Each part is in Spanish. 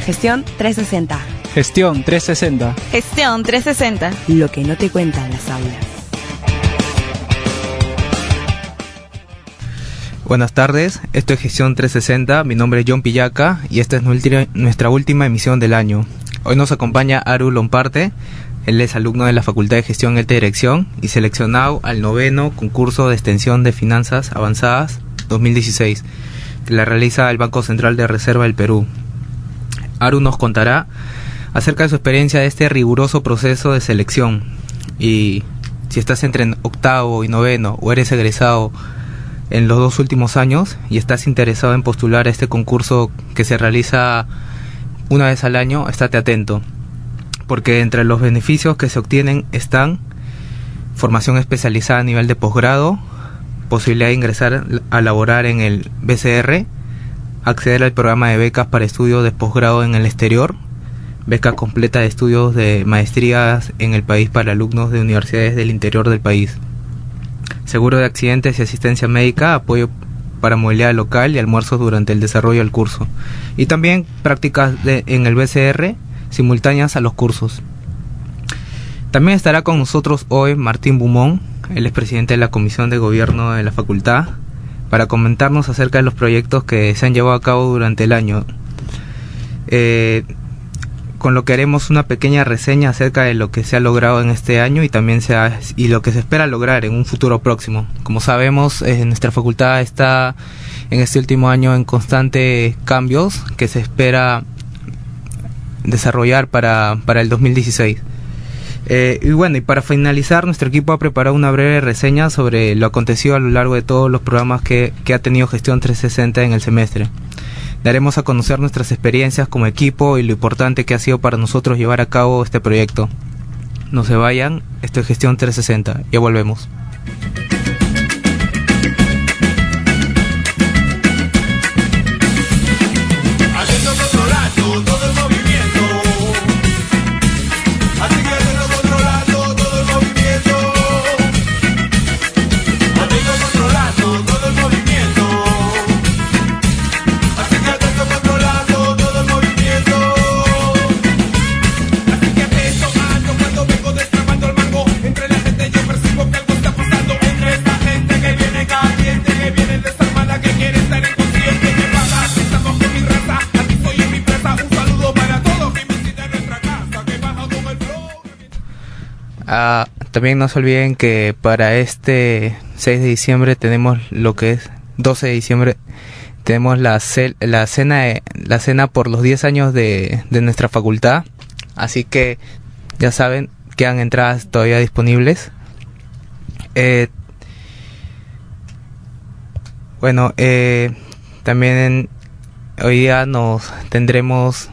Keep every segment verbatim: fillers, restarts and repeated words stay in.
Gestión trescientos sesenta. Gestión trescientos sesenta. Gestión trescientos sesenta. Lo que no te cuentan las aulas. Buenas tardes, esto es Gestión trescientos sesenta, mi nombre es John Pillaca y esta es nuestra última emisión del año. Hoy nos acompaña Aru Lomparte, él es alumno de la Facultad de Gestión y Alta Dirección y seleccionado al noveno concurso de extensión de finanzas avanzadas dos mil dieciséis, que la realiza el Banco Central de Reserva del Perú. Aru nos contará acerca de su experiencia de este riguroso proceso de selección y si estás entre octavo y noveno o eres egresado en los dos últimos años y estás interesado en postular a este concurso que se realiza una vez al año, estate atento, porque entre los beneficios que se obtienen están formación especializada a nivel de posgrado, posibilidad de ingresar a laborar en el B C R, acceder al programa de becas para estudios de posgrado en el exterior, beca completa de estudios de maestrías en el país para alumnos de universidades del interior del país, seguro de accidentes y asistencia médica, apoyo para movilidad local y almuerzos durante el desarrollo del curso, y también prácticas de, en el B C R simultáneas a los cursos. También estará con nosotros hoy Martín Bumón, él es presidente de la Comisión de Gobierno de la Facultad, para comentarnos acerca de los proyectos que se han llevado a cabo durante el año, eh, con lo que haremos una pequeña reseña acerca de lo que se ha logrado en este año y también se ha, y lo que se espera lograr en un futuro próximo. Como sabemos, eh, nuestra facultad está en este último año en constantes cambios que se espera desarrollar para, para el dos mil dieciséis. Eh, y bueno, y para finalizar, nuestro equipo ha preparado una breve reseña sobre lo acontecido a lo largo de todos los programas que, que ha tenido Gestión trescientos sesenta en el semestre. Daremos a conocer nuestras experiencias como equipo y lo importante que ha sido para nosotros llevar a cabo este proyecto. No se vayan, esto es Gestión trescientos sesenta, ya volvemos. Ah, también no se olviden que para este seis de diciembre tenemos lo que es doce de diciembre tenemos la, cel, la cena de, la cena por los diez años de, de nuestra facultad, así que ya saben, quedan entradas todavía disponibles. Eh, bueno, eh, también hoy día nos tendremos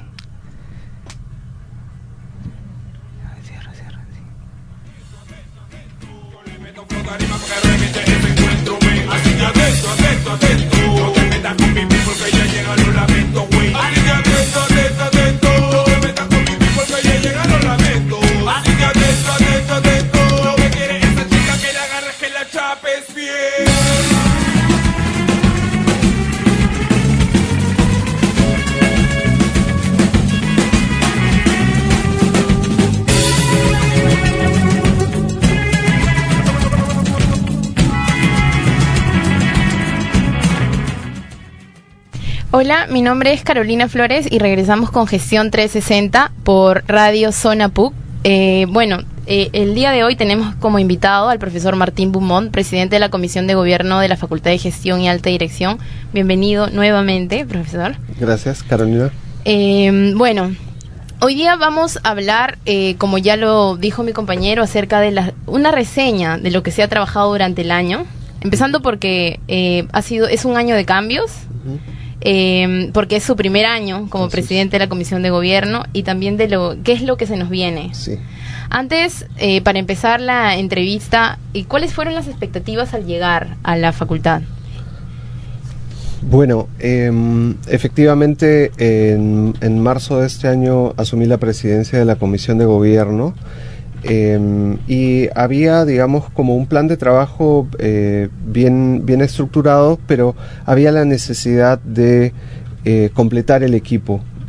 Hola, mi nombre es Carolina Flores y regresamos con Gestión trescientos sesenta por Radio Zona P U C. Eh, bueno, eh, el día de hoy tenemos como invitado al profesor Martín Bumón, presidente de la Comisión de Gobierno de la Facultad de Gestión y Alta Dirección. Bienvenido nuevamente, profesor. Gracias, Carolina. Eh, bueno, hoy día vamos a hablar, eh, como ya lo dijo mi compañero, acerca de la, una reseña de lo que se ha trabajado durante el año, empezando porque eh, ha sido es un año de cambios. Uh-huh. Eh, porque es su primer año como Entonces, presidente de la Comisión de Gobierno y también de lo qué es lo que se nos viene. Sí. Antes, eh, para empezar la entrevista, ¿cuáles fueron las expectativas al llegar a la facultad? Bueno, eh, efectivamente en, en marzo de este año asumí la presidencia de la Comisión de Gobierno. Eh, y había, digamos, como un plan de trabajo eh, bien, bien estructurado, pero había la necesidad de eh, completar el equipo.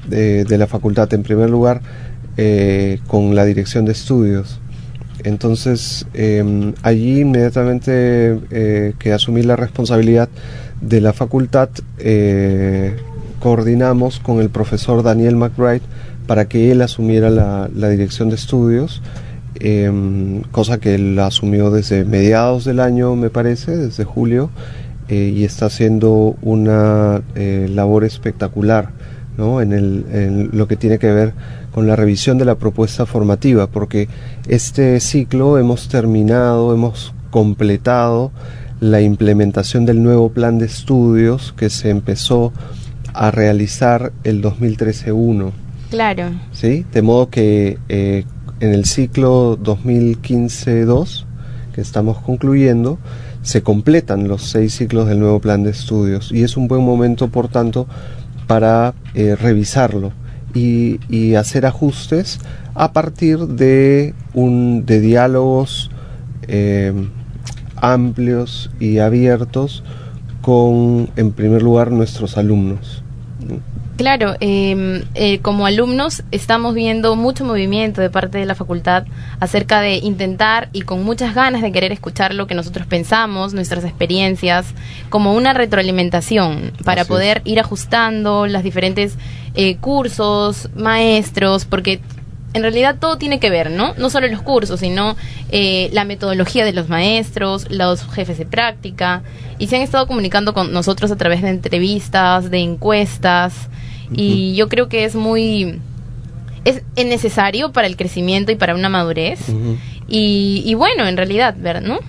de, de la facultad, en primer lugar eh, con la dirección de estudios. Entonces eh, allí inmediatamente eh, que asumí la responsabilidad de la facultad, eh, coordinamos con el profesor Daniel McBride para que él asumiera la, la dirección de estudios, eh, cosa que él asumió desde mediados del año, me parece, desde julio, eh, y está haciendo una eh, labor espectacular, ¿no? En, el, en lo que tiene que ver con la revisión de la propuesta formativa, porque este ciclo hemos terminado, hemos completado la implementación del nuevo plan de estudios que se empezó a realizar el dos mil trece uno. Claro. ¿Sí? De modo que eh, en el ciclo dos mil quince dos, que estamos concluyendo, se completan los seis ciclos del nuevo plan de estudios, y es un buen momento, por tanto, para eh, revisarlo y, y hacer ajustes a partir de, un, de diálogos eh, amplios y abiertos con, en primer lugar, nuestros alumnos. Claro, eh, eh, como alumnos estamos viendo mucho movimiento de parte de la facultad acerca de intentar y con muchas ganas de querer escuchar lo que nosotros pensamos, nuestras experiencias, como una retroalimentación para Así poder es. ir ajustando los diferentes eh, cursos, maestros, porque en realidad todo tiene que ver, ¿no? No solo los cursos, sino eh, la metodología de los maestros, los jefes de práctica, y se han estado comunicando con nosotros a través de entrevistas, de encuestas, uh-huh. Y yo creo que es muy es, es necesario para el crecimiento y para una madurez, uh-huh. y, y bueno, en realidad, ¿verdad? ¿No?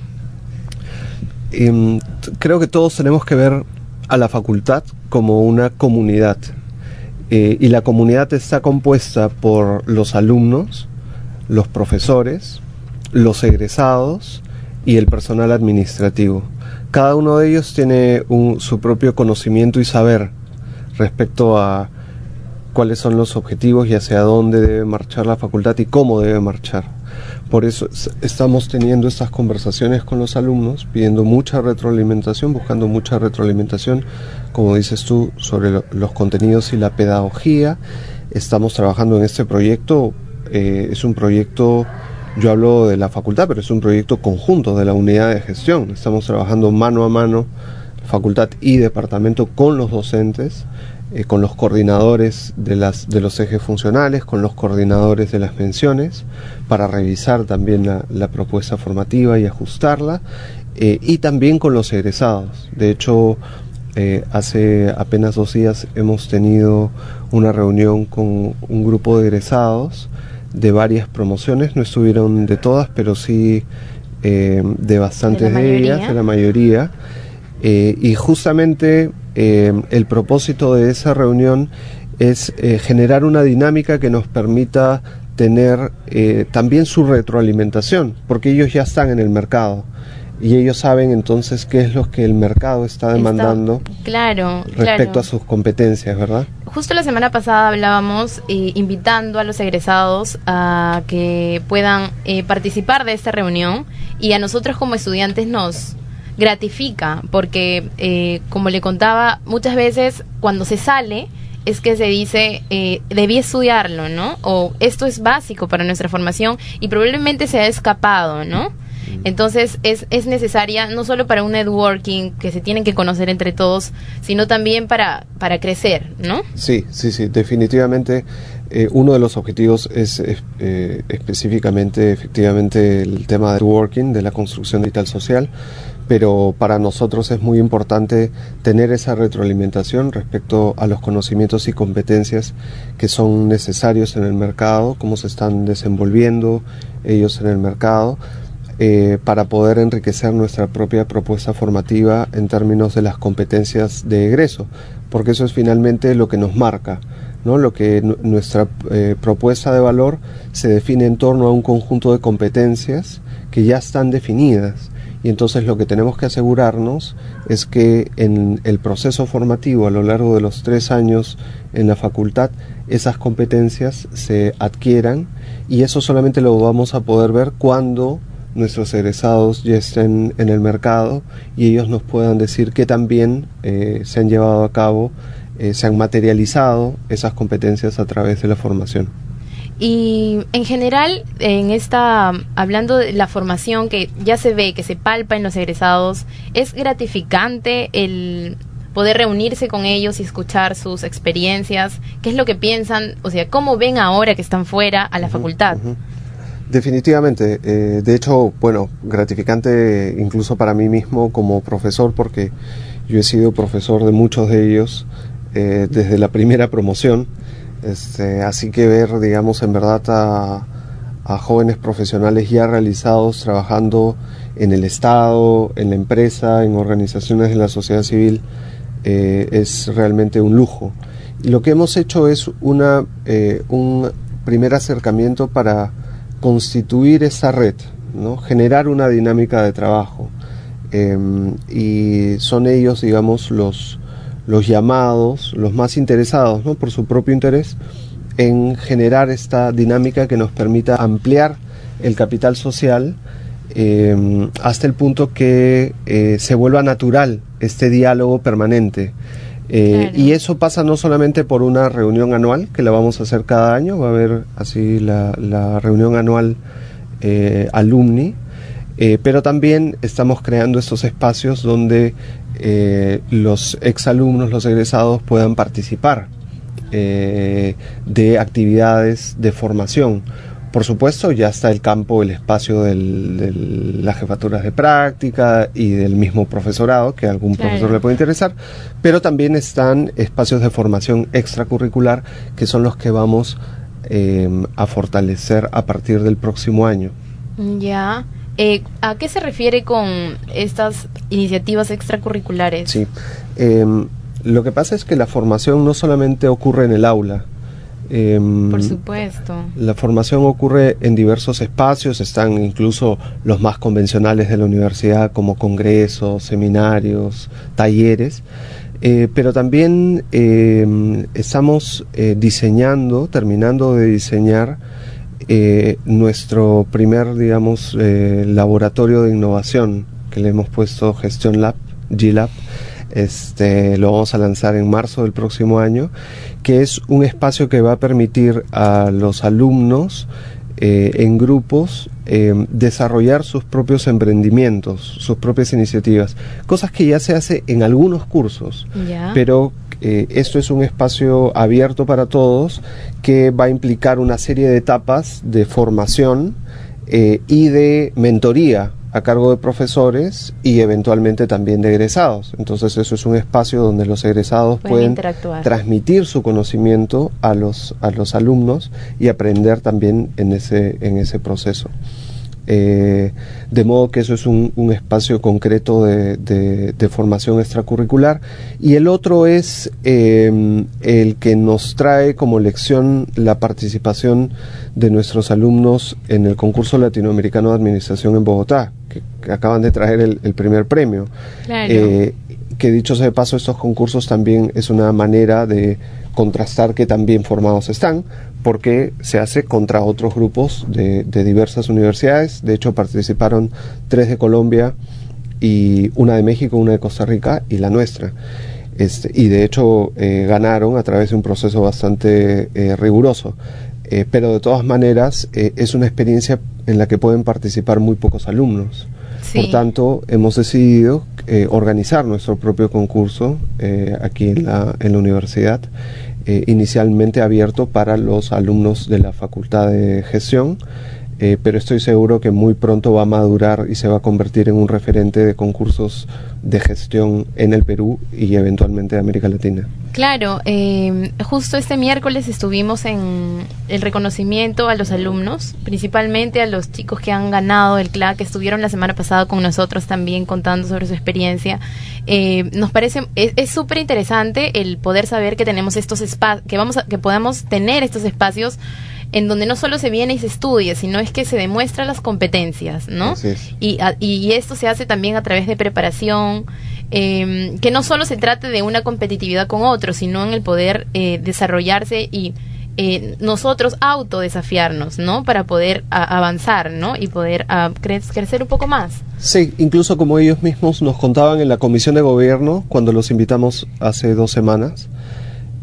Eh, creo que todos tenemos que ver a la facultad como una comunidad. Eh, y la comunidad está compuesta por los alumnos, los profesores, los egresados y el personal administrativo. Cada uno de ellos tiene un, su propio conocimiento y saber respecto a cuáles son los objetivos y hacia dónde debe marchar la facultad y cómo debe marchar. Por eso estamos teniendo estas conversaciones con los alumnos, pidiendo mucha retroalimentación, buscando mucha retroalimentación, como dices tú, sobre lo, los contenidos y la pedagogía. Estamos trabajando en este proyecto, eh, es un proyecto, yo hablo de la facultad, pero es un proyecto conjunto de la unidad de gestión. Estamos trabajando mano a mano, facultad y departamento, con los docentes, eh, con los coordinadores de, las, de los ejes funcionales, con los coordinadores de las menciones, para revisar también la, la propuesta formativa y ajustarla, eh, y también con los egresados. De hecho, eh, hace apenas dos días hemos tenido una reunión con un grupo de egresados de varias promociones, no estuvieron de todas, pero sí eh, de bastantes de, de ellas, de la mayoría, eh, y justamente eh, el propósito de esa reunión es eh, generar una dinámica que nos permita tener eh, también su retroalimentación, porque ellos ya están en el mercado y ellos saben entonces qué es lo que el mercado está demandando, está, claro, respecto claro. a sus competencias, ¿verdad? Justo la semana pasada hablábamos eh, invitando a los egresados a que puedan eh, participar de esta reunión, y a nosotros como estudiantes nos gratifica porque, eh, como le contaba, muchas veces cuando se sale es que se dice, eh, debí estudiarlo, ¿no? O esto es básico para nuestra formación y probablemente se ha escapado, ¿no? Entonces es, es necesaria no solo para un networking que se tienen que conocer entre todos, sino también para, para crecer, ¿no? Sí, sí, sí, definitivamente eh, uno de los objetivos es eh, específicamente, efectivamente, el tema de networking, de la construcción digital social, pero para nosotros es muy importante tener esa retroalimentación respecto a los conocimientos y competencias que son necesarios en el mercado, cómo se están desenvolviendo ellos en el mercado, Eh, para poder enriquecer nuestra propia propuesta formativa en términos de las competencias de egreso, porque eso es finalmente lo que nos marca, ¿no? Lo que n- nuestra eh, propuesta de valor se define en torno a un conjunto de competencias que ya están definidas, y entonces lo que tenemos que asegurarnos es que en el proceso formativo a lo largo de los tres años en la facultad esas competencias se adquieran, y eso solamente lo vamos a poder ver cuando nuestros egresados ya estén en el mercado y ellos nos puedan decir que también eh, se han llevado a cabo eh, se han materializado esas competencias a través de la formación. Y en general, en esta, hablando de la formación que ya se ve, que se palpa en los egresados, ¿es gratificante el poder reunirse con ellos y escuchar sus experiencias? ¿Qué es lo que piensan? O sea, ¿cómo ven ahora que están fuera a la uh-huh, facultad? Uh-huh. Definitivamente. Eh, de hecho, bueno, gratificante incluso para mí mismo como profesor, porque yo he sido profesor de muchos de ellos eh, desde la primera promoción. Este, así que ver, digamos, en verdad a, a jóvenes profesionales ya realizados trabajando en el Estado, en la empresa, en organizaciones de la sociedad civil, eh, es realmente un lujo. Y lo que hemos hecho es una, eh, un primer acercamiento para constituir esa red, ¿no? Generar una dinámica de trabajo. Eh, y son ellos, digamos, los... los llamados, los más interesados, ¿no?, por su propio interés, en generar esta dinámica que nos permita ampliar el capital social eh, hasta el punto que eh, se vuelva natural este diálogo permanente. Eh, claro. Y eso pasa no solamente por una reunión anual, que la vamos a hacer cada año, va a haber así la, la reunión anual eh, alumni, eh, pero también estamos creando estos espacios donde Eh, los exalumnos, los egresados puedan participar eh, de actividades de formación. Por supuesto, ya está el campo, el espacio de las jefaturas de práctica y del mismo profesorado, que a algún claro. profesor le puede interesar, pero también están espacios de formación extracurricular, que son los que vamos eh, a fortalecer a partir del próximo año. Ya. Eh, ¿A qué se refiere con estas iniciativas extracurriculares? Sí, eh, lo que pasa es que la formación no solamente ocurre en el aula. Eh, Por supuesto. La formación ocurre en diversos espacios, están incluso los más convencionales de la universidad, como congresos, seminarios, talleres. Eh, pero también eh, estamos eh, diseñando, terminando de diseñar Eh, nuestro primer, digamos, eh, laboratorio de innovación, que le hemos puesto Gestión Lab, G Lab. Este, lo vamos a lanzar en marzo del próximo año, que es un espacio que va a permitir a los alumnos eh, en grupos eh, desarrollar sus propios emprendimientos, sus propias iniciativas, cosas que ya se hace en algunos cursos, ¿Ya? pero Eh, esto es un espacio abierto para todos que va a implicar una serie de etapas de formación eh, y de mentoría a cargo de profesores y eventualmente también de egresados. Entonces eso es un espacio donde los egresados pueden, pueden transmitir su conocimiento a los, a los alumnos y aprender también en ese, en ese proceso. Eh, de modo que eso es un, un espacio concreto de, de, de formación extracurricular, y el otro es eh, el que nos trae como lección la participación de nuestros alumnos en el concurso latinoamericano de administración en Bogotá, que, que acaban de traer el, el primer premio. Claro. Eh, que dicho sea de paso, estos concursos también es una manera de contrastar que tan bien formados están, porque se hace contra otros grupos de, de diversas universidades. De hecho, participaron tres de Colombia y una de México, una de Costa Rica y la nuestra. Este, y de hecho eh, ganaron a través de un proceso bastante eh, riguroso. Eh, pero de todas maneras eh, es una experiencia en la que pueden participar muy pocos alumnos. Sí. Por tanto, hemos decidido eh, organizar nuestro propio concurso eh, aquí en la, en la universidad, eh, inicialmente abierto para los alumnos de la Facultad de Gestión, eh, pero estoy seguro que muy pronto va a madurar y se va a convertir en un referente de concursos de gestión en el Perú y eventualmente de América Latina. Claro, eh, justo este miércoles estuvimos en el reconocimiento a los alumnos, principalmente a los chicos que han ganado el C L A, que estuvieron la semana pasada con nosotros también contando sobre su experiencia. Eh, nos parece, es súper interesante el poder saber que tenemos estos espacios, que vamos a, que podamos tener estos espacios en donde no solo se viene y se estudia, sino es que se demuestran las competencias, ¿no? Así es. Y, a, y esto se hace también a través de preparación, eh, que no solo se trate de una competitividad con otros, sino en el poder eh, desarrollarse y eh, nosotros autodesafiarnos, ¿no? Para poder a, avanzar, ¿no? Y poder a, cre crecer un poco más. Sí, incluso como ellos mismos nos contaban en la Comisión de Gobierno, cuando los invitamos hace dos semanas,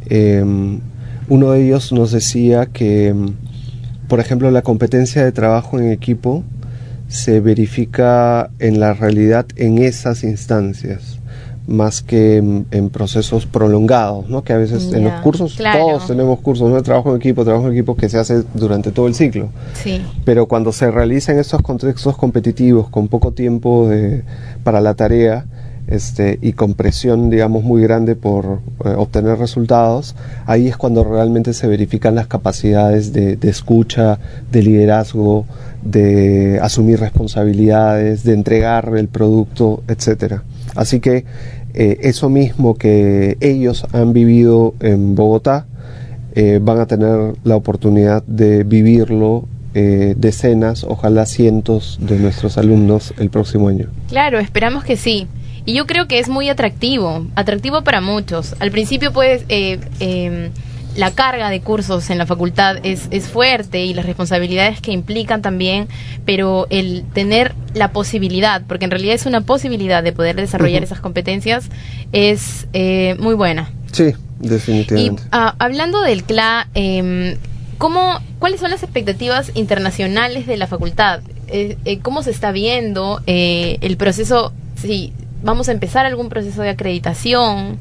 Eh, uno de ellos nos decía que, por ejemplo, la competencia de trabajo en equipo se verifica en la realidad en esas instancias, más que en, en procesos prolongados, ¿no? Que a veces yeah, en los cursos, claro. todos tenemos cursos, ¿no? De trabajo en equipo, trabajo en equipo que se hace durante todo el ciclo. Sí. Pero cuando se realiza en estos contextos competitivos, con poco tiempo de, para la tarea, Este, y con presión, digamos, muy grande por eh, obtener resultados, ahí es cuando realmente se verifican las capacidades de, de escucha, de liderazgo, de asumir responsabilidades, de entregar el producto, etcétera. Así que eh, eso mismo que ellos han vivido en Bogotá, eh, van a tener la oportunidad de vivirlo eh, decenas, ojalá cientos de nuestros alumnos el próximo año. Claro, esperamos que sí. Y yo creo que es muy atractivo, atractivo para muchos. Al principio, pues, eh, eh, la carga de cursos en la facultad es, es fuerte y las responsabilidades que implican también, pero el tener la posibilidad, porque en realidad es una posibilidad de poder desarrollar uh-huh. esas competencias, es eh, muy buena. Sí, definitivamente. Y uh, hablando del C L A, eh, ¿cómo, ¿cuáles son las expectativas internacionales de la facultad? Eh, eh, ¿Cómo se está viendo eh, el proceso? Sí, ¿vamos a empezar algún proceso de acreditación?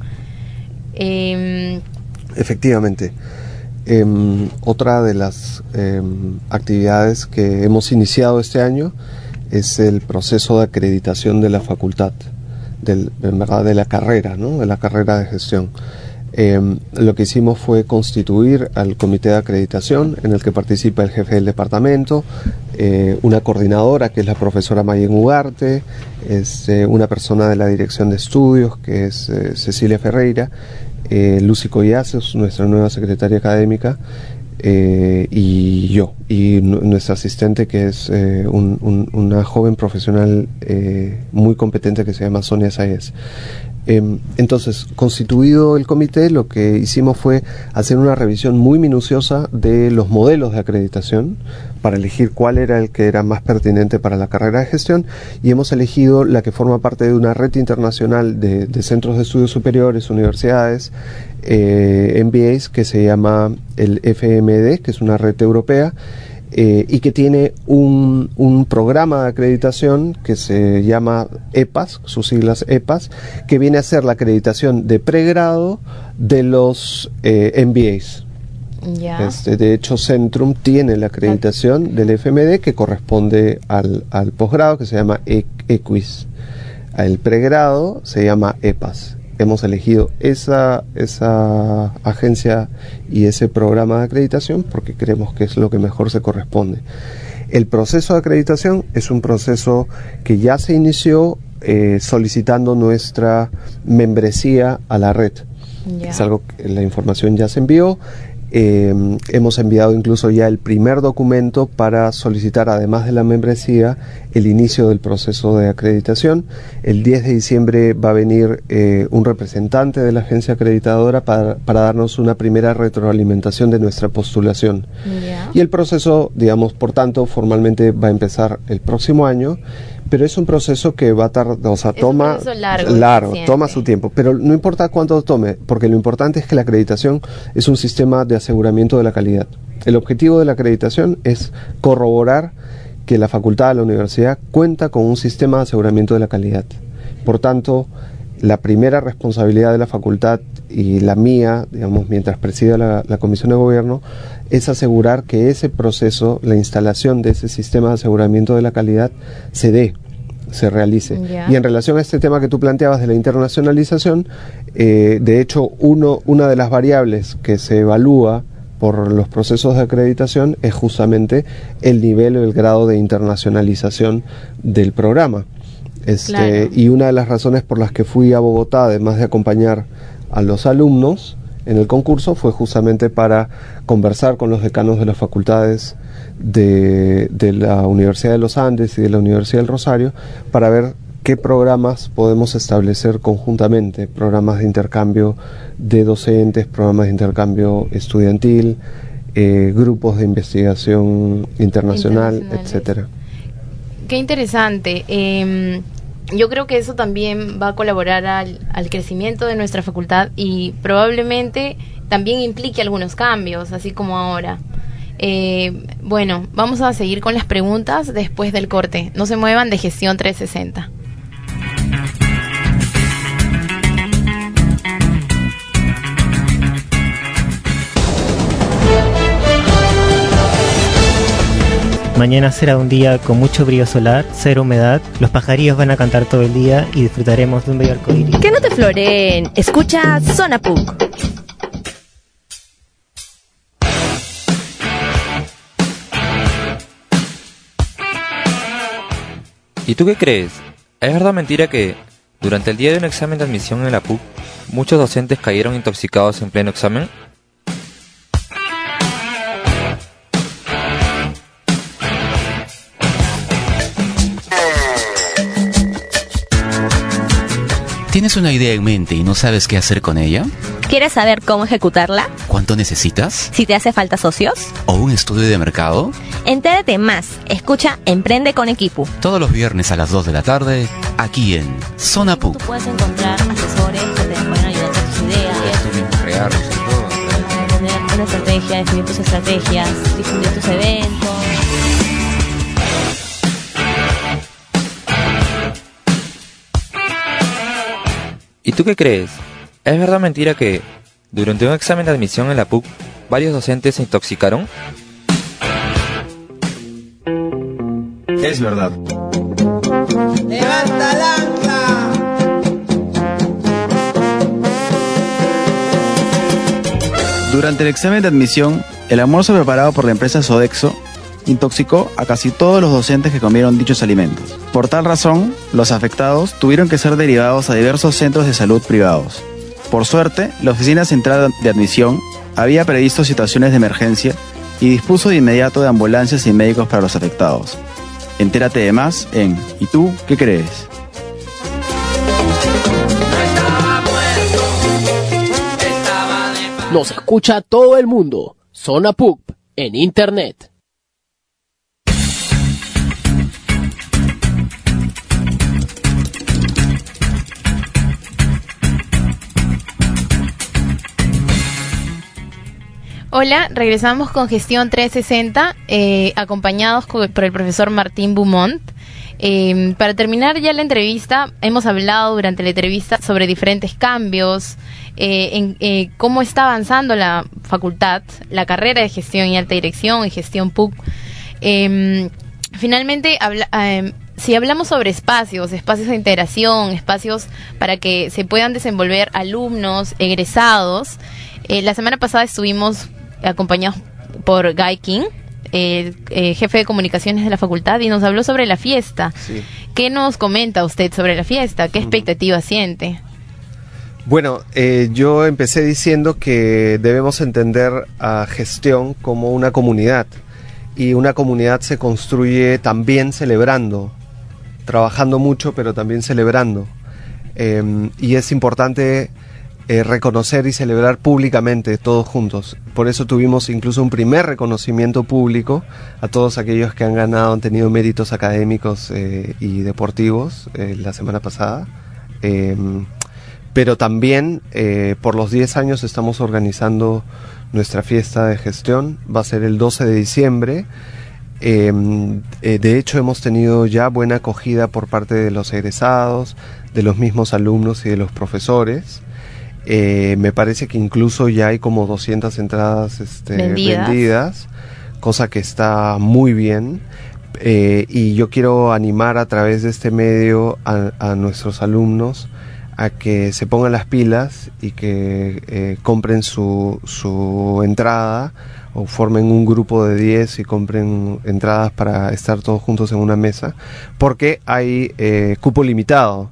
Eh, Efectivamente. Eh, otra de las eh, actividades que hemos iniciado este año es el proceso de acreditación de la facultad, del, en verdad de la carrera, ¿no? De la carrera de gestión. Eh, lo que hicimos fue constituir al comité de acreditación, en el que participa el jefe del departamento, eh, una coordinadora que es la profesora Mayen Ugarte, es, eh, una persona de la dirección de estudios que es eh, Cecilia Ferreira, eh, Lucy Collaces, nuestra nueva secretaria académica, eh, y yo, y nuestra asistente que es eh, un, un, una joven profesional eh, muy competente que se llama Sonia Sáez. Entonces, constituido el comité, lo que hicimos fue hacer una revisión muy minuciosa de los modelos de acreditación para elegir cuál era el que era más pertinente para la carrera de gestión, y hemos elegido la que forma parte de una red internacional de, de centros de estudios superiores, universidades, eh, M B As, que se llama el F M D, que es una red europea, Eh, y que tiene un, un programa de acreditación que se llama E P A S, sus siglas E P A S, que viene a ser la acreditación de pregrado de los eh, M B As. Yeah. Este, de hecho, Centrum tiene la acreditación del F M D que corresponde al, al posgrado, que se llama E Q U I S. El pregrado se llama E P A S. Hemos elegido esa, esa agencia y ese programa de acreditación porque creemos que es lo que mejor se corresponde. El proceso de acreditación es un proceso que ya se inició eh, solicitando nuestra membresía a la red. Yeah. Es algo que la información ya se envió. Eh, hemos enviado incluso ya el primer documento para solicitar, además de la membresía, el inicio del proceso de acreditación. El diez de diciembre va a venir eh, un representante de la agencia acreditadora para, para darnos una primera retroalimentación de nuestra postulación. Yeah. Y el proceso, digamos, por tanto, formalmente va a empezar el próximo año, pero es un proceso que va a tardar, o sea, es toma un largo, largo toma su tiempo, pero no importa cuánto tome, porque lo importante es que la acreditación es un sistema de aseguramiento de la calidad. El objetivo de la acreditación es corroborar que la facultad, la universidad, cuenta con un sistema de aseguramiento de la calidad. Por tanto, la primera responsabilidad de la facultad y la mía, digamos, mientras presida la, la Comisión de Gobierno, es asegurar que ese proceso, la instalación de ese sistema de aseguramiento de la calidad, se dé, se realice. Yeah. Y en relación a este tema que tú planteabas de la internacionalización, eh, de hecho, uno, una de las variables que se evalúa por los procesos de acreditación es justamente el nivel o el grado de internacionalización del programa. Este, claro. Y una de las razones por las que fui a Bogotá, además de acompañar a los alumnos en el concurso, fue justamente para conversar con los decanos de las facultades de, de la Universidad de los Andes y de la Universidad del Rosario, para ver qué programas podemos establecer conjuntamente, programas de intercambio de docentes, programas de intercambio estudiantil, eh, grupos de investigación internacional, etcétera. Qué interesante. Eh, yo creo que eso también va a colaborar al, al crecimiento de nuestra facultad y probablemente también implique algunos cambios, así como ahora. Eh, bueno, vamos a seguir con las preguntas después del corte. No se muevan de Gestión trescientos sesenta. Mañana será un día con mucho brillo solar, cero humedad, los pajarillos van a cantar todo el día y disfrutaremos de un bello arcoíris. Que no te floreen, escucha Zona P U C. ¿Y tú qué crees? ¿Es verdad o mentira que, durante el día de un examen de admisión en la P U C, muchos docentes cayeron intoxicados en pleno examen? ¿Tienes una idea en mente y no sabes qué hacer con ella? ¿Quieres saber cómo ejecutarla? ¿Cuánto necesitas? ¿Si te hace falta socios? ¿O un estudio de mercado? Entérate más. Escucha Emprende con Equipo. Todos los viernes a las dos de la tarde, aquí en Zona P U C. Tú puedes encontrar asesores que te pueden ayudar con tus ideas. Tú mismo crearlos y todo. Tener una estrategia, definir tus estrategias, difundir tus eventos. ¿Y tú qué crees? ¿Es verdad o mentira que, durante un examen de admisión en la P U C, varios docentes se intoxicaron? Es verdad. ¡Levanta el ancla! Durante el examen de admisión, el almuerzo preparado por la empresa Sodexo intoxicó a casi todos los docentes que comieron dichos alimentos. Por tal razón, los afectados tuvieron que ser derivados a diversos centros de salud privados. Por suerte, la Oficina Central de Admisión había previsto situaciones de emergencia y dispuso de inmediato de ambulancias y médicos para los afectados. Entérate de más en ¿Y tú qué crees? Nos escucha todo el mundo. Zona P U C en Internet. Hola, regresamos con Gestión trescientos sesenta, eh, acompañados con, por el profesor Martín Beaumont. Eh, para terminar ya la entrevista, hemos hablado durante la entrevista sobre diferentes cambios, eh, en eh, cómo está avanzando la facultad, la carrera de Gestión y Alta Dirección y Gestión P U C. Eh, finalmente, habla, eh, si hablamos sobre espacios, espacios de integración, espacios para que se puedan desenvolver alumnos, egresados, eh, la semana pasada estuvimos acompañados por Guy King, el eh, jefe de comunicaciones de la facultad, y nos habló sobre la fiesta. Sí. ¿Qué nos comenta usted sobre la fiesta? ¿Qué expectativa siente? Bueno, eh, yo empecé diciendo que debemos entender a Gestión como una comunidad, y una comunidad se construye también celebrando, trabajando mucho, pero también celebrando. Eh, y es importante Eh, reconocer y celebrar públicamente todos juntos. Por eso tuvimos incluso un primer reconocimiento público a todos aquellos que han ganado, han tenido méritos académicos eh, y deportivos eh, la semana pasada. Eh, pero también eh, por los diez años estamos organizando nuestra fiesta de Gestión. Va a ser el doce de diciembre. Eh, eh, de hecho hemos tenido ya buena acogida por parte de los egresados, de los mismos alumnos y de los profesores. Eh, me parece que incluso ya hay como doscientas entradas este, vendidas. vendidas, cosa que está muy bien. Eh, y yo quiero animar a través de este medio a, a nuestros alumnos a que se pongan las pilas y que eh, compren su, su entrada, o formen un grupo de diez y compren entradas para estar todos juntos en una mesa, porque hay eh, cupo limitado.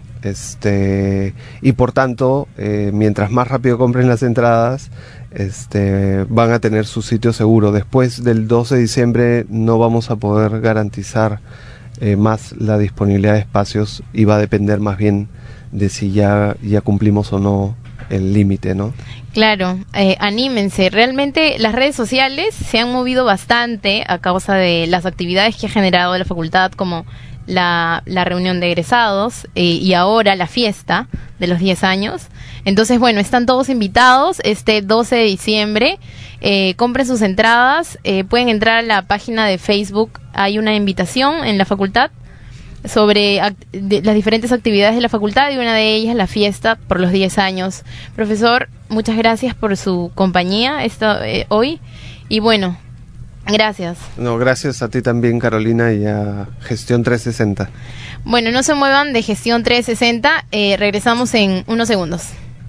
Este, y por tanto, eh, mientras más rápido compren las entradas, este, van a tener su sitio seguro. Después del doce de diciembre no vamos a poder garantizar eh, más la disponibilidad de espacios, y va a depender más bien de si ya, ya cumplimos o no el límite, ¿no? Claro, eh, anímense. Realmente las redes sociales se han movido bastante a causa de las actividades que ha generado la facultad, como la, la reunión de egresados eh, y ahora la fiesta de los diez años. Entonces, bueno, están todos invitados este doce de diciembre. Eh, compren sus entradas, eh, pueden entrar a la página de Facebook, hay una invitación en la facultad sobre act- de las diferentes actividades de la facultad y una de ellas la fiesta por los diez años. Profesor, muchas gracias por su compañía esta, eh, hoy y bueno, gracias. No, gracias a ti también, Carolina, y a Gestión trescientos sesenta. Bueno, no se muevan de Gestión trescientos sesenta, eh, regresamos en unos segundos.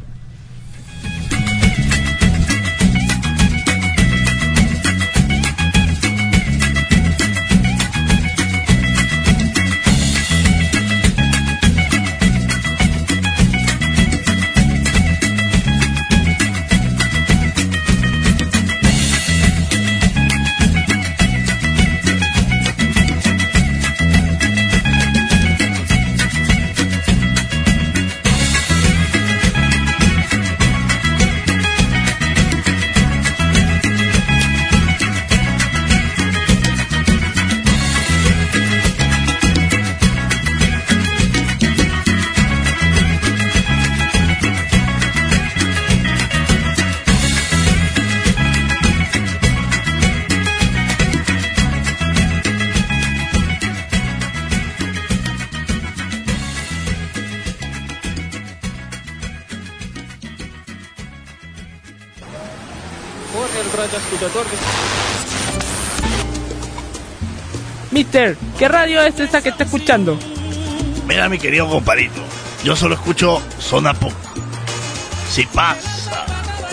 Mister, ¿qué radio es esa que está escuchando? Mira, mi querido compadrito, yo solo escucho Zona P U C. Si pasa.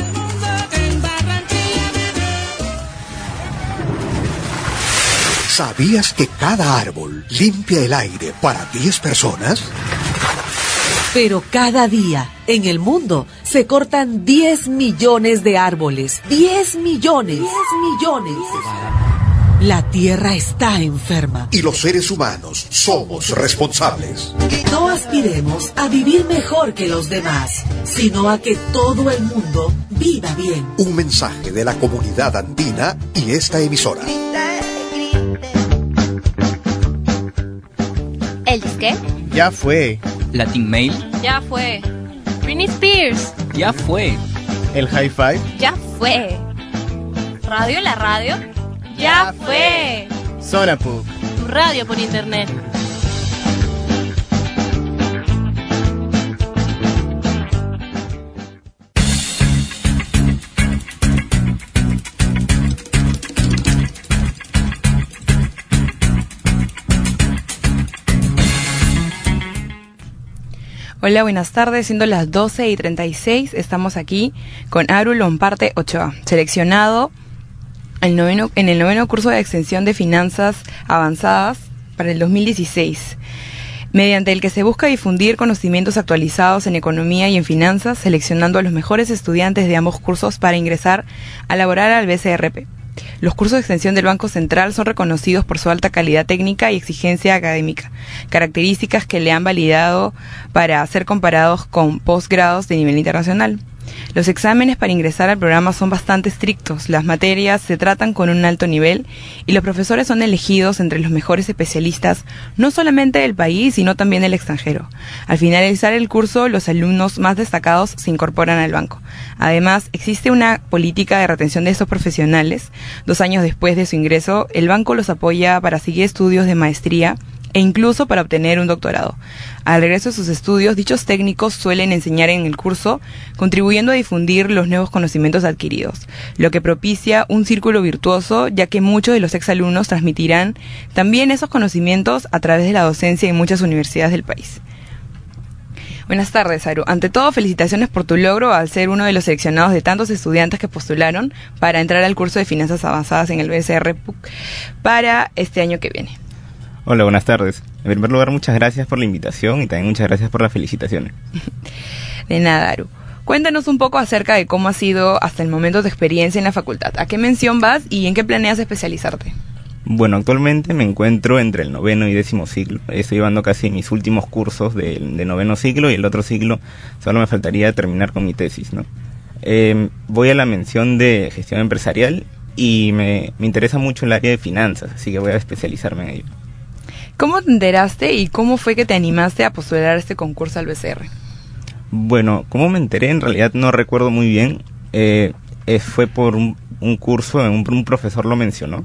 ¿Sabías que cada árbol limpia el aire para diez personas? Pero cada día en el mundo se cortan diez millones de árboles. diez millones. diez millones. La Tierra está enferma. Y los seres humanos somos responsables. No aspiremos a vivir mejor que los demás, sino a que todo el mundo viva bien. Un mensaje de la comunidad andina y esta emisora. ¿El disque? Ya fue. Latin Mail. Ya fue. Britney Spears. Ya fue. El Hi-Fi. Ya fue. Radio la radio. Ya fue. Zona P U C. Tu radio por internet. Hola, buenas tardes, siendo las doce y treinta y seis, estamos aquí con Aru Lomparte Ochoa, seleccionado el noveno, en el noveno curso de extensión de finanzas avanzadas para el dos mil dieciséis, mediante el que se busca difundir conocimientos actualizados en economía y en finanzas, seleccionando a los mejores estudiantes de ambos cursos para ingresar a laborar al B C R P. Los cursos de extensión del Banco Central son reconocidos por su alta calidad técnica y exigencia académica, características que le han validado para ser comparados con posgrados de nivel internacional. Los exámenes para ingresar al programa son bastante estrictos, las materias se tratan con un alto nivel y los profesores son elegidos entre los mejores especialistas, no solamente del país, sino también del extranjero. Al finalizar el curso, los alumnos más destacados se incorporan al banco. Además, existe una política de retención de estos profesionales. Dos años después de su ingreso, el banco los apoya para seguir estudios de maestría e incluso para obtener un doctorado. Al regreso de sus estudios, dichos técnicos suelen enseñar en el curso, contribuyendo a difundir los nuevos conocimientos adquiridos, lo que propicia un círculo virtuoso, ya que muchos de los exalumnos transmitirán también esos conocimientos a través de la docencia en muchas universidades del país. Buenas tardes, Aru. Ante todo, felicitaciones por tu logro al ser uno de los seleccionados de tantos estudiantes que postularon para entrar al curso de finanzas avanzadas en el B C R P U C para este año que viene. Hola, buenas tardes. En primer lugar, muchas gracias por la invitación y también muchas gracias por las felicitaciones. De nada, Aru. Cuéntanos un poco acerca de cómo ha sido hasta el momento tu experiencia en la facultad. ¿A qué mención vas y en qué planeas especializarte? Bueno, actualmente me encuentro entre el noveno y décimo ciclo. Estoy llevando casi mis últimos cursos de, de noveno ciclo y el otro ciclo solo me faltaría terminar con mi tesis, ¿no? Eh, voy a la mención de gestión empresarial y me, me interesa mucho el área de finanzas, así que voy a especializarme en ello. ¿Cómo te enteraste y cómo fue que te animaste a postular este concurso al B C R? Bueno, ¿cómo me enteré? En realidad no recuerdo muy bien. Eh, eh, fue por un, un curso, un, un profesor lo mencionó.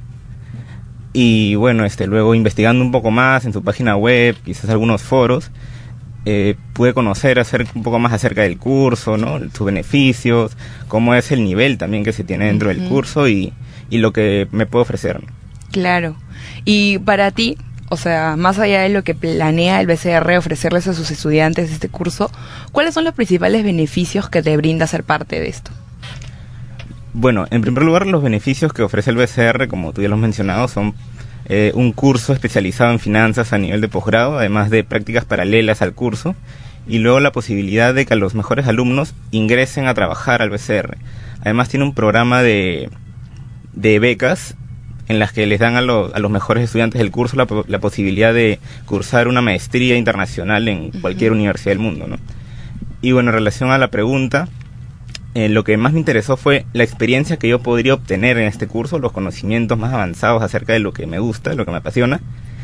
Y bueno, este, luego investigando un poco más en su página web, quizás algunos foros, eh, pude conocer acerca, un poco más acerca del curso, ¿no? Sus beneficios, cómo es el nivel también que se tiene dentro uh-huh. del curso y, y lo que me puede ofrecer, ¿no? Claro. Y para ti, o sea, más allá de lo que planea el B C R ofrecerles a sus estudiantes este curso, ¿cuáles son los principales beneficios que te brinda ser parte de esto? Bueno, en primer lugar, los beneficios que ofrece el B C R, como tú ya lo has mencionado, son eh, un curso especializado en finanzas a nivel de posgrado, además de prácticas paralelas al curso, y luego la posibilidad de que los mejores alumnos ingresen a trabajar al B C R. Además tiene un programa de, de becas en las que les dan a, lo, a los mejores estudiantes del curso la, la posibilidad de cursar una maestría internacional en cualquier uh-huh. universidad del mundo, ¿no? Y bueno, en relación a la pregunta, Eh, lo que más me interesó fue la experiencia que yo podría obtener en este curso, los conocimientos más avanzados acerca de lo que me gusta, de lo que me apasiona.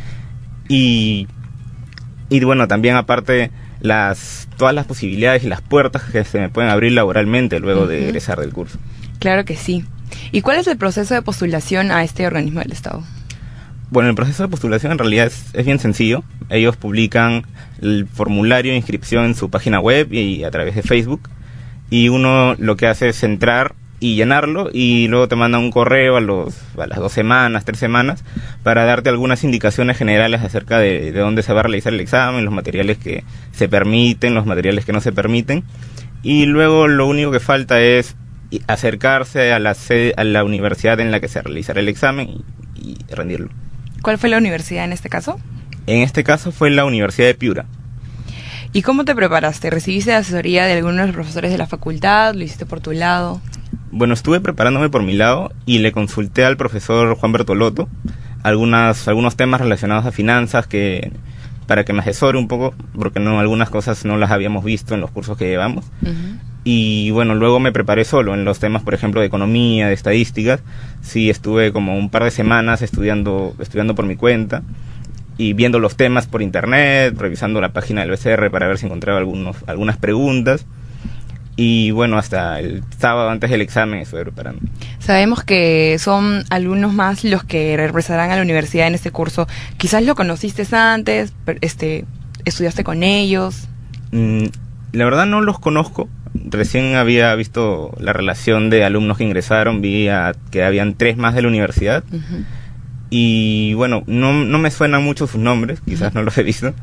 Y, y bueno, también aparte las todas las posibilidades y las puertas que se me pueden abrir laboralmente luego uh-huh. de egresar del curso. Claro que sí. ¿Y cuál es el proceso de postulación a este organismo del Estado? Bueno, el proceso de postulación en realidad es, es bien sencillo. Ellos publican el formulario de inscripción en su página web y a través de Facebook. Y uno lo que hace es entrar y llenarlo y luego te mandan un correo a, los, a las dos semanas, tres semanas, para darte algunas indicaciones generales acerca de, de dónde se va a realizar el examen, los materiales que se permiten, los materiales que no se permiten. Y luego lo único que falta es acercarse a la, sede, a la universidad en la que se realizará el examen y, y rendirlo. ¿Cuál fue la universidad en este caso? En este caso fue la Universidad de Piura. ¿Y cómo te preparaste? ¿Recibiste asesoría de algunos de los profesores de la facultad? ¿Lo hiciste por tu lado? Bueno, estuve preparándome por mi lado y le consulté al profesor Juan Bertolotto algunas, algunos temas relacionados a finanzas que para que me asesore un poco, porque no algunas cosas no las habíamos visto en los cursos que llevamos. Uh-huh. Y bueno, luego me preparé solo en los temas, por ejemplo, de economía, de estadísticas. Sí, estuve como un par de semanas estudiando, estudiando por mi cuenta y viendo los temas por internet, revisando la página del B C R para ver si encontraba algunos, algunas preguntas. Y bueno, hasta el sábado antes del examen estuve preparando. Sabemos que son alumnos más los que regresarán a la universidad en este curso. Quizás lo conociste antes, este, estudiaste con ellos. Mm, la verdad no los conozco. Recién había visto la relación de alumnos que ingresaron, vi a, que habían tres más de la universidad. Uh-huh. Y bueno, no, no me suenan mucho sus nombres, quizás no los he visto.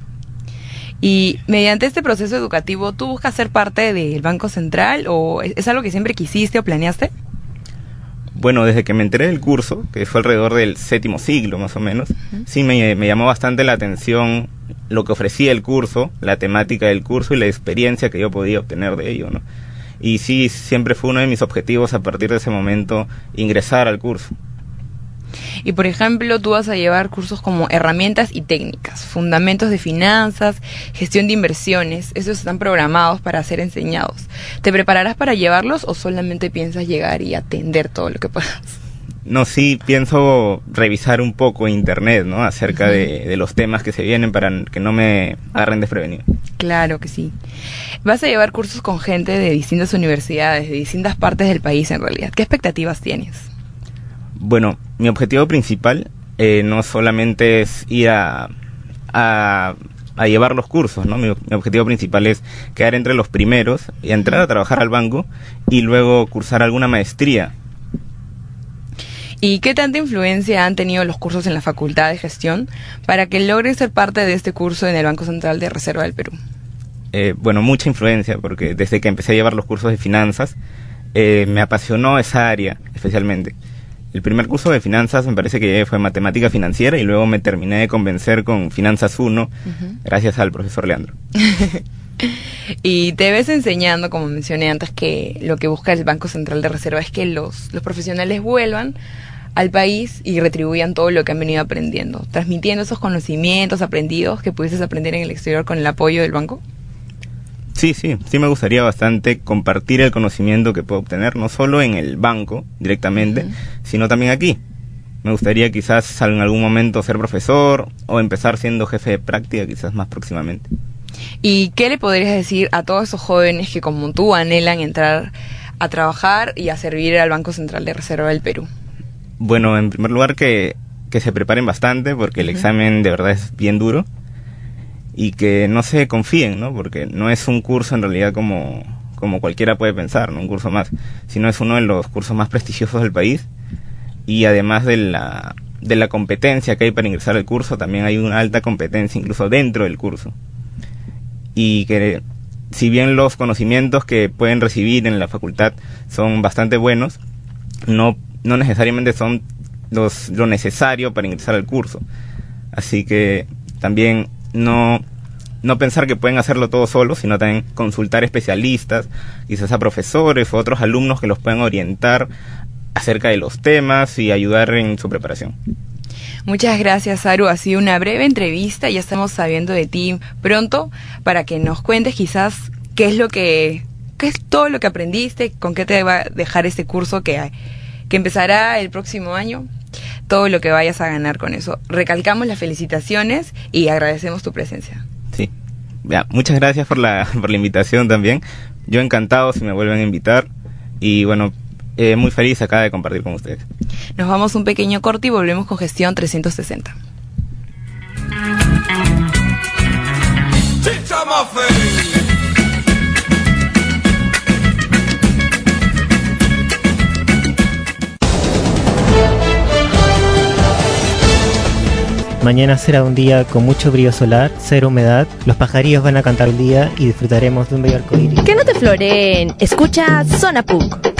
Y mediante este proceso educativo, ¿tú buscas ser parte del Banco Central o es algo que siempre quisiste o planeaste? Bueno, desde que me enteré del curso, que fue alrededor del séptimo siglo más o menos, uh-huh. sí me, me llamó bastante la atención lo que ofrecía el curso, la temática del curso y la experiencia que yo podía obtener de ello, ¿no? Y sí, siempre fue uno de mis objetivos a partir de ese momento ingresar al curso. Y por ejemplo, tú vas a llevar cursos como herramientas y técnicas, fundamentos de finanzas, gestión de inversiones. Esos están programados para ser enseñados. ¿Te prepararás para llevarlos o solamente piensas llegar y atender todo lo que puedas? No, sí, pienso revisar un poco internet, ¿no? Acerca uh-huh. de, de los temas que se vienen para que no me agarren desprevenido. Claro que sí. Vas a llevar cursos con gente de distintas universidades, de distintas partes del país en realidad. ¿Qué expectativas tienes? Bueno, mi objetivo principal eh, no solamente es ir a, a, a llevar los cursos, ¿no? Mi, mi objetivo principal es quedar entre los primeros y entrar a trabajar al banco y luego cursar alguna maestría. ¿Y qué tanta influencia han tenido los cursos en la Facultad de Gestión para que logren ser parte de este curso en el Banco Central de Reserva del Perú? Eh, bueno, mucha influencia, porque desde que empecé a llevar los cursos de finanzas, eh, me apasionó esa área especialmente. El primer curso de finanzas me parece que fue matemática financiera y luego me terminé de convencer con Finanzas uno, uh-huh. gracias al profesor Leandro. Y te ves enseñando, como mencioné antes, que lo que busca el Banco Central de Reserva es que los, los profesionales vuelvan al país y retribuyan todo lo que han venido aprendiendo, transmitiendo esos conocimientos aprendidos que pudieses aprender en el exterior con el apoyo del banco. Sí, sí, sí me gustaría bastante compartir el conocimiento que puedo obtener, no solo en el banco directamente, uh-huh. sino también aquí. Me gustaría quizás en algún momento ser profesor o empezar siendo jefe de práctica quizás más próximamente. ¿Y qué le podrías decir a todos esos jóvenes que como tú anhelan entrar a trabajar y a servir al Banco Central de Reserva del Perú? Bueno, en primer lugar que, que se preparen bastante porque el uh-huh. examen de verdad es bien duro y que no se confíen, ¿no? Porque no es un curso en realidad como, como cualquiera puede pensar, ¿no? Un curso más, sino es uno de los cursos más prestigiosos del país y además de la, de la competencia que hay para ingresar al curso, también hay una alta competencia incluso dentro del curso. Y que si bien los conocimientos que pueden recibir en la facultad son bastante buenos, no, no necesariamente son los, lo necesario para ingresar al curso. Así que también no, no pensar que pueden hacerlo todo solos, sino también consultar especialistas, quizás a profesores o otros alumnos que los puedan orientar acerca de los temas y ayudar en su preparación. Muchas gracias, Aru. Ha sido una breve entrevista. Ya estamos sabiendo de ti pronto para que nos cuentes quizás qué es lo que, qué es todo lo que aprendiste, con qué te va a dejar este curso que, que empezará el próximo año, todo lo que vayas a ganar con eso. Recalcamos las felicitaciones y agradecemos tu presencia. Sí, ya, muchas gracias por la, por la invitación también. Yo encantado si me vuelven a invitar y bueno, Eh, muy feliz acá de compartir con ustedes. Nos vamos un pequeño corte y volvemos con Gestión trescientos sesenta. Mañana será un día con mucho brillo solar, cero humedad, los pajarillos van a cantar el día y disfrutaremos de un bello arcoíris. Que no te floreen, escucha Zona P U C.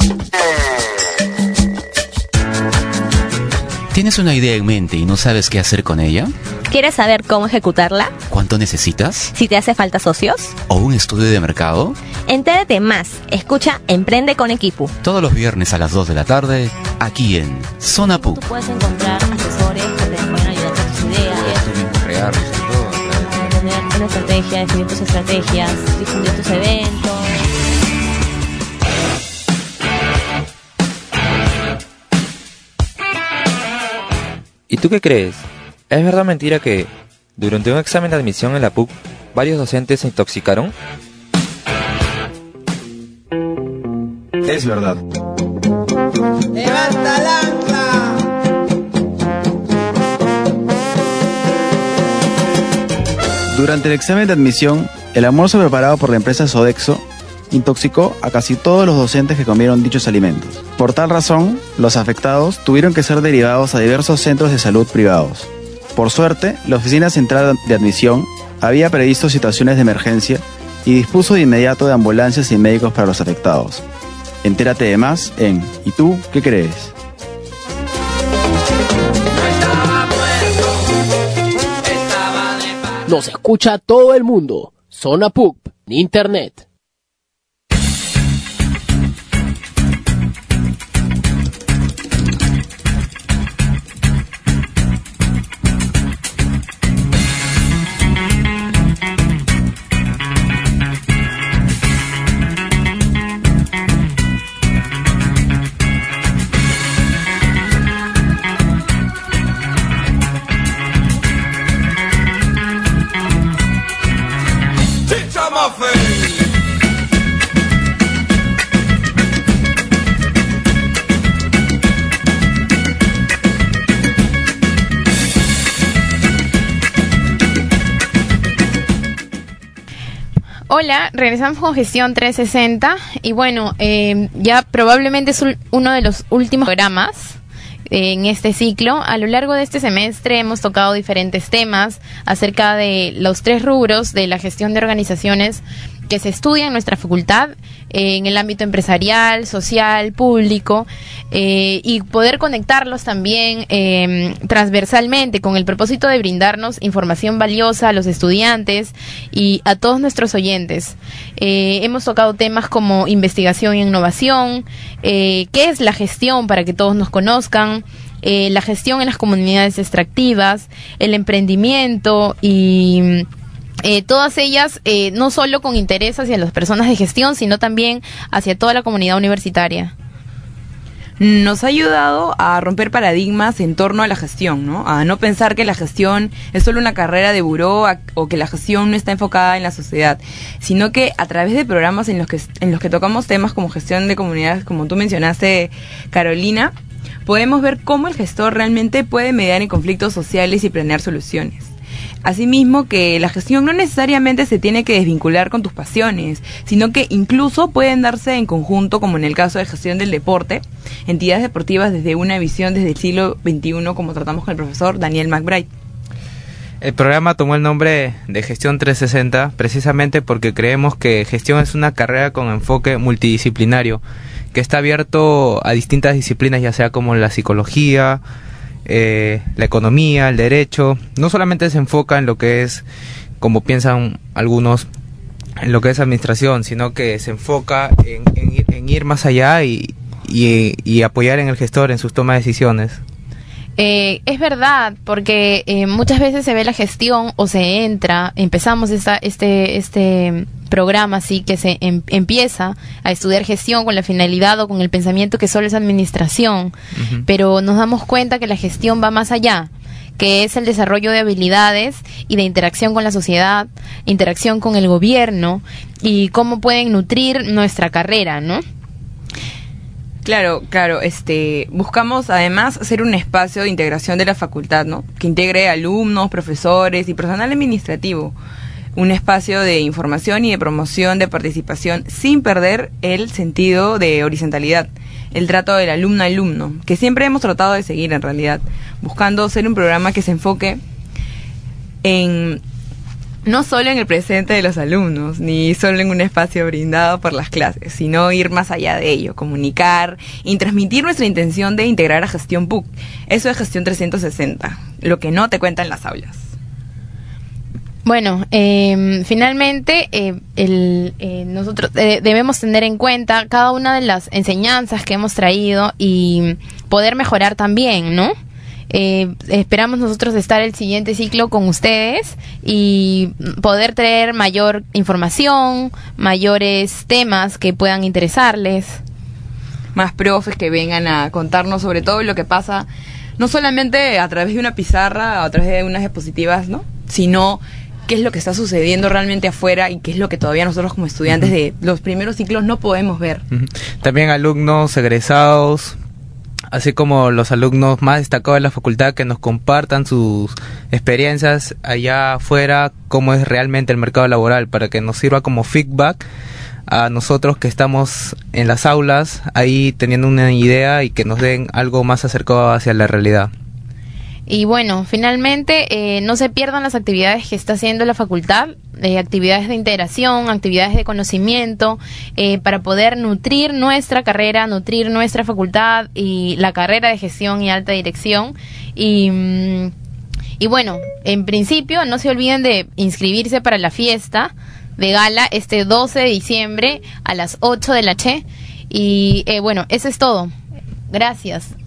¿Tienes una idea en mente y no sabes qué hacer con ella? ¿Quieres saber cómo ejecutarla? ¿Cuánto necesitas? ¿Si te hace falta socios? ¿O un estudio de mercado? Entérate más. Escucha Emprende con Equipo. Todos los viernes a las dos de la tarde, aquí en Zona P U C. Tú puedes encontrar asesores que te pueden ayudar con tus ideas. Tú mismo crearlos y todo. Tener una estrategia, definir tus estrategias, difundir tus eventos. ¿Y tú qué crees? ¿Es verdad o mentira que, durante un examen de admisión en la P U C, varios docentes se intoxicaron? Es verdad. ¡Levanta el ancla! Durante el examen de admisión, el almuerzo preparado por la empresa Sodexo intoxicó a casi todos los docentes que comieron dichos alimentos. Por tal razón, los afectados tuvieron que ser derivados a diversos centros de salud privados. Por suerte, la Oficina Central de Admisión había previsto situaciones de emergencia y dispuso de inmediato de ambulancias y médicos para los afectados. Entérate de más en ¿Y tú qué crees? Nos escucha todo el mundo. Zona P U C en Internet. Hola, regresamos con Gestión trescientos sesenta y bueno, eh, ya probablemente es uno de los últimos programas eh, en este ciclo. A lo largo de este semestre hemos tocado diferentes temas acerca de los tres rubros de la gestión de organizaciones que se estudia en nuestra facultad, eh, en el ámbito empresarial, social, público, eh, y poder conectarlos también eh, transversalmente con el propósito de brindarnos información valiosa a los estudiantes y a todos nuestros oyentes. Eh, hemos tocado temas como investigación e innovación, eh, qué es la gestión para que todos nos conozcan, eh, la gestión en las comunidades extractivas, el emprendimiento y... Eh, todas ellas eh, no solo con interés hacia las personas de gestión, sino también hacia toda la comunidad universitaria. nos ha ayudado a romper paradigmas en torno a la gestión, ¿no? A no pensar que la gestión es solo una carrera de buró a, o que la gestión no está enfocada en la sociedad, sino que a través de programas en los que en los que tocamos temas como gestión de comunidades, como tú mencionaste, Carolina, podemos ver cómo el gestor realmente puede mediar en conflictos sociales y planear soluciones. Asimismo, que la gestión no necesariamente se tiene que desvincular con tus pasiones, sino que incluso pueden darse en conjunto, como en el caso de gestión del deporte, entidades deportivas desde una visión desde el siglo veintiuno, como tratamos con el profesor Daniel McBride. El programa tomó el nombre de Gestión trescientos sesenta precisamente porque creemos que gestión es una carrera con enfoque multidisciplinario, que está abierto a distintas disciplinas, ya sea como la psicología, Eh, la economía, el derecho. No solamente se enfoca en lo que es, como piensan algunos, en lo que es administración, sino que se enfoca en, en, ir, en ir más allá y, y, y apoyar en el gestor en sus tomas de decisiones. Eh, es verdad, porque eh, muchas veces se ve la gestión o se entra, empezamos esta, este este programa así que se em, empieza a estudiar gestión con la finalidad o con el pensamiento que solo es administración, uh-huh. Pero nos damos cuenta que la gestión va más allá, que es el desarrollo de habilidades y de interacción con la sociedad, interacción con el gobierno y cómo pueden nutrir nuestra carrera, ¿no? Claro, claro, este, buscamos además ser un espacio de integración de la facultad, ¿no? Que integre alumnos, profesores y personal administrativo. Un espacio de información y de promoción de participación sin perder el sentido de horizontalidad, el trato del alumno-alumno, que siempre hemos tratado de seguir en realidad, buscando ser un programa que se enfoque en no solo en el presente de los alumnos, ni solo en un espacio brindado por las clases, sino ir más allá de ello, comunicar y transmitir nuestra intención de integrar a Gestión P U C. Eso es Gestión trescientos sesenta, lo que no te cuentan las aulas. Bueno, eh, finalmente eh, el, eh, nosotros eh, debemos tener en cuenta cada una de las enseñanzas que hemos traído y poder mejorar también, ¿no? Eh, esperamos nosotros estar el siguiente ciclo con ustedes y poder traer mayor información, mayores temas que puedan interesarles. Más profes que vengan a contarnos sobre todo lo que pasa, no solamente a través de una pizarra, a través de unas diapositivas, ¿no? Sino qué es lo que está sucediendo realmente afuera y qué es lo que todavía nosotros como estudiantes uh-huh. de los primeros ciclos no podemos ver. Uh-huh. También alumnos egresados, así como los alumnos más destacados de la facultad, que nos compartan sus experiencias allá afuera, cómo es realmente el mercado laboral, para que nos sirva como feedback a nosotros que estamos en las aulas, ahí teniendo una idea y que nos den algo más acercado hacia la realidad. Y bueno, finalmente eh, no se pierdan las actividades que está haciendo la facultad, eh, actividades de integración, actividades de conocimiento, eh, para poder nutrir nuestra carrera, nutrir nuestra facultad y la carrera de gestión y alta dirección. Y, y bueno, en principio no se olviden de inscribirse para la fiesta de gala este doce de diciembre a las ocho de la noche. Y eh, bueno, eso es todo. Gracias.